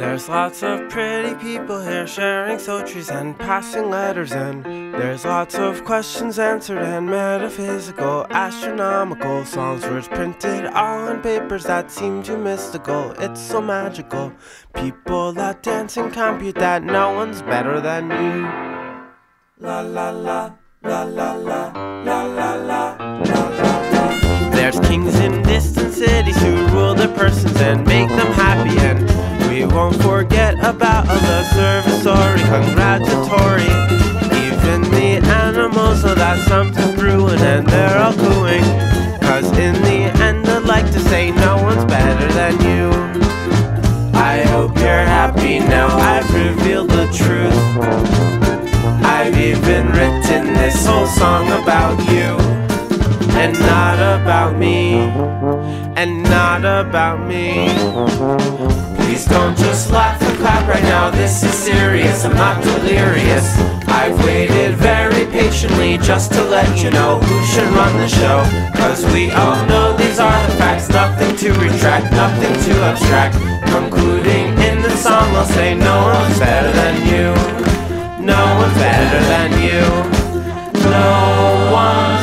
There's lots of pretty people here sharing sotries and passing letters in. There's lots of questions answered and metaphysical, astronomical songs, words printed on papers that seem too mystical. It's so magical. People that dance and compute that no one's better than you. La la la, la la la, la la la, la la la. There's kings in distant cities who rule their persons and make them happy, and we won't forget about the servitory, congratulatory. Even the animals know that something's brewing and they're all cooing. Cause in the end I'd like to say no one's better than you. I hope you're happy now I've revealed the truth. I've even written this whole song about you, and not about me, and not about me. Please don't just laugh and clap right now, this is serious, I'm not delirious. I've waited very patiently just to let you know who should run the show. Cause we all know these are the facts, nothing to retract, nothing to abstract. Concluding in the song I'll say no one's better than you. No one's better than you. No one's